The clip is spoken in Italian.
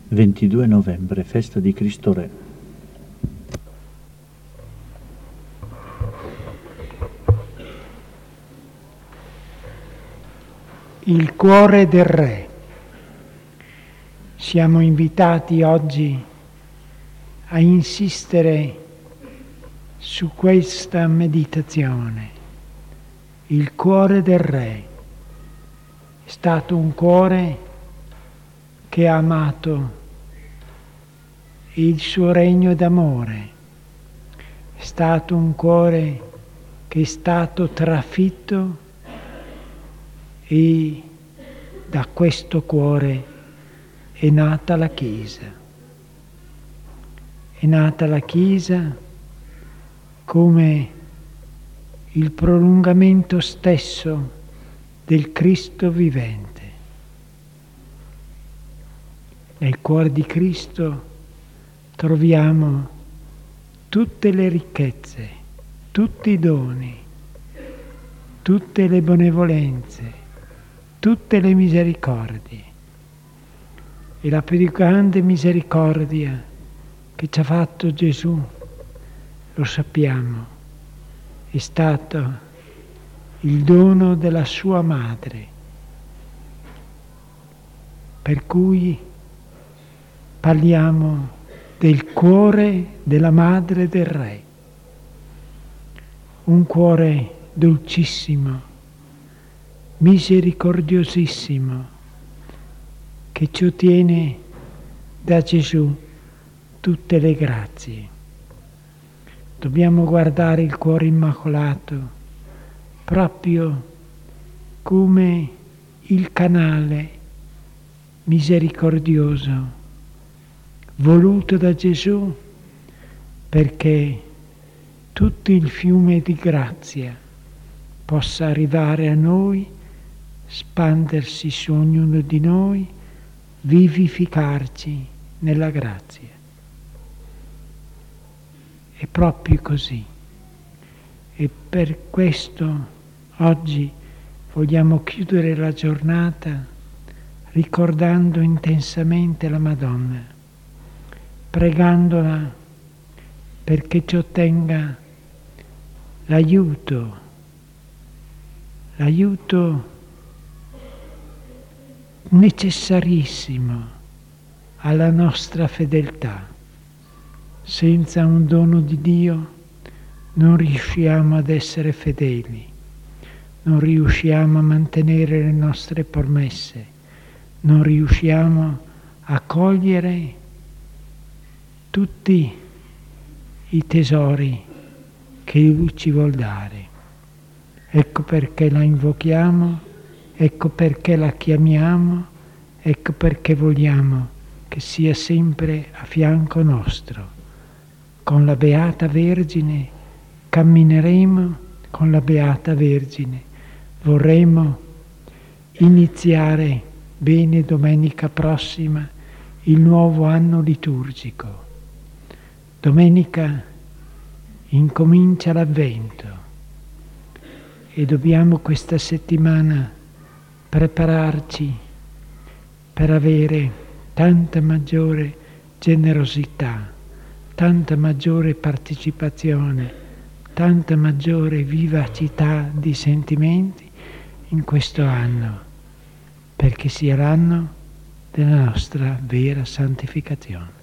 22 novembre, festa di Cristo Re. Il cuore del Re. Siamo invitati oggi a insistere su questa meditazione. Il cuore del Re è stato un cuore che ha amato il suo regno d'amore, è stato un cuore che è stato trafitto e da questo cuore è nata la Chiesa. È nata la Chiesa come il prolungamento stesso del Cristo vivente. Nel cuore di Cristo troviamo tutte le ricchezze, tutti i doni, tutte le benevolenze, tutte le misericordie. E la più grande misericordia che ci ha fatto Gesù, lo sappiamo, è stato il dono della sua madre, per cui parliamo del cuore della madre del Re, un cuore dolcissimo, misericordiosissimo, che ci ottiene da Gesù tutte le grazie. Dobbiamo guardare il cuore immacolato proprio come il canale misericordioso voluto da Gesù perché tutto il fiume di grazia possa arrivare a noi, spandersi su ognuno di noi, vivificarci nella grazia. È proprio così. E per questo oggi vogliamo chiudere la giornata ricordando intensamente la Madonna, pregandola perché ci ottenga l'aiuto necessarissimo alla nostra fedeltà. Senza un dono di Dio non riusciamo ad essere fedeli, non riusciamo a mantenere le nostre promesse, non riusciamo a cogliere tutti i tesori che Lui ci vuol dare. Ecco perché la invochiamo, ecco perché la chiamiamo, ecco perché vogliamo che sia sempre a fianco nostro. Con la Beata Vergine cammineremo, con la Beata Vergine vorremmo iniziare bene domenica prossima il nuovo anno liturgico. Domenica incomincia l'Avvento e dobbiamo questa settimana prepararci per avere tanta maggiore generosità, tanta maggiore partecipazione, tanta maggiore vivacità di sentimenti in questo anno, perché sia l'anno della nostra vera santificazione.